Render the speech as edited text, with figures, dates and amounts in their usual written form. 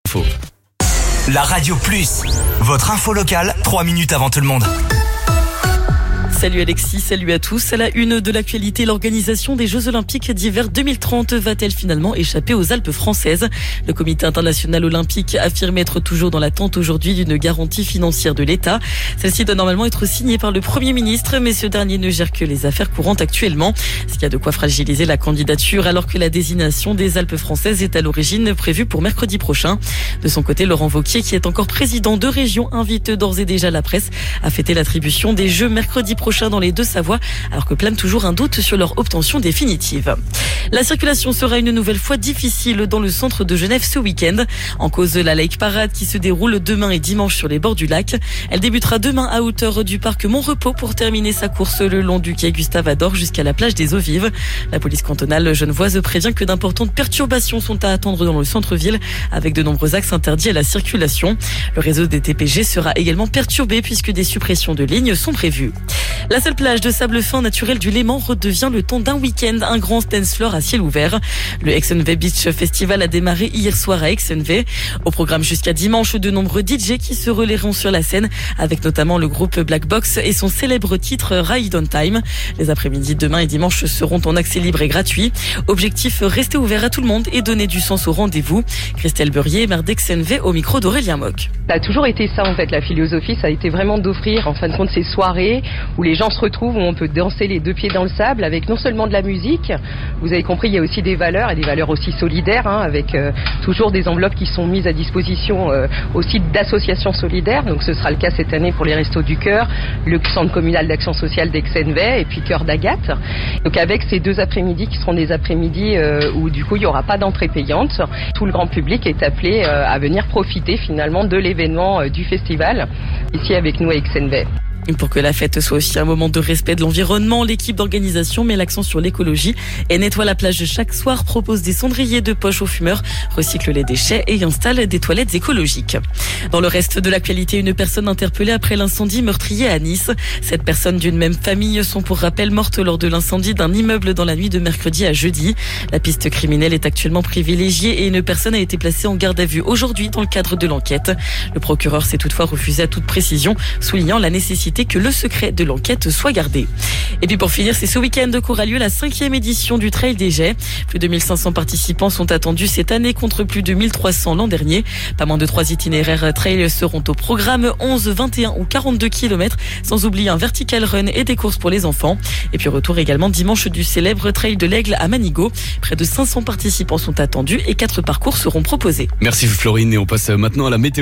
Info. La Radio Plus, votre info locale, 3 minutes avant tout le monde. Salut Alexis, salut à tous. À la une de l'actualité, l'organisation des Jeux Olympiques d'hiver 2030 va-t-elle finalement échapper aux Alpes françaises ? Le Comité international olympique affirme être toujours dans l'attente aujourd'hui d'une garantie financière de l'État. Celle-ci doit normalement être signée par le Premier ministre, mais ce dernier ne gère que les affaires courantes actuellement. Ce qui a de quoi fragiliser la candidature alors que la désignation des Alpes françaises est à l'origine prévue pour mercredi prochain. De son côté, Laurent Wauquiez, qui est encore président de région, invite d'ores et déjà la presse à fêter l'attribution des Jeux mercredi prochain dans les Deux-Savoie, alors que plane toujours un doute sur leur obtention définitive. La circulation sera une nouvelle fois difficile dans le centre de Genève ce week-end. En cause de la Lake Parade qui se déroule demain et dimanche sur les bords du lac. Elle débutera demain à hauteur du parc Montrepos pour terminer sa course le long du quai Gustave-Ador jusqu'à la plage des Eaux Vives. La police cantonale genevoise prévient que d'importantes perturbations sont à attendre dans le centre-ville avec de nombreux axes interdits à la circulation. Le réseau des TPG sera également perturbé puisque des suppressions de lignes sont prévues. La seule plage de sable fin naturel du Léman redevient le temps d'un week-end un grand dance floor à ciel ouvert. Le Exenve Beach Festival a démarré hier soir à Exenve. Au programme jusqu'à dimanche, de nombreux DJ qui se relayeront sur la scène avec notamment le groupe Black Box et son célèbre titre Ride on Time. Les après-midi demain et dimanche seront en accès libre et gratuit. Objectif, rester ouvert à tout le monde et donner du sens au rendez-vous. Christelle Beurier, maire d'Exenve, au micro d'Aurélien Moc. Ça a toujours été ça en fait, la philosophie, ça a été vraiment d'offrir en fin de compte ces soirées où les gens se retrouvent, où on peut danser les deux pieds dans le sable avec non seulement de la musique, vous avez compris, il y a aussi des valeurs et des valeurs aussi solidaires, avec toujours des enveloppes qui sont mises à disposition aussi d'associations solidaires. Donc ce sera le cas cette année pour les Restos du Cœur, le Centre communal d'action sociale d'Exenve et puis Cœur d'Agathe. Donc avec ces deux après-midi qui seront des après-midi où du coup il n'y aura pas d'entrée payante, tout le grand public est appelé à venir profiter finalement de l'événement du festival ici avec nous à Exenve. Pour que la fête soit aussi un moment de respect de l'environnement, l'équipe d'organisation met l'accent sur l'écologie et nettoie la plage chaque soir, propose des cendriers de poche aux fumeurs, recycle les déchets et installe des toilettes écologiques. Dans le reste de l'actualité, une personne interpellée après l'incendie meurtrier à Nice. 7 personnes d'une même famille sont pour rappel mortes lors de l'incendie d'un immeuble dans la nuit de mercredi à jeudi. La piste criminelle est actuellement privilégiée et une personne a été placée en garde à vue aujourd'hui dans le cadre de l'enquête. Le procureur s'est toutefois refusé à toute précision, soulignant la nécessité que le secret de l'enquête soit gardé. Et puis pour finir, c'est ce week-end qu'aura lieu la 5e édition du Trail des Jets. Plus de 1500 participants sont attendus cette année contre plus de 1300 l'an dernier. Pas moins de 3 itinéraires trail seront au programme, 11, 21 ou 42 km, sans oublier un vertical run et des courses pour les enfants. Et puis retour également dimanche du célèbre Trail de l'Aigle à Manigot. Près de 500 participants sont attendus et 4 parcours seront proposés. Merci Florine et on passe maintenant à la météo.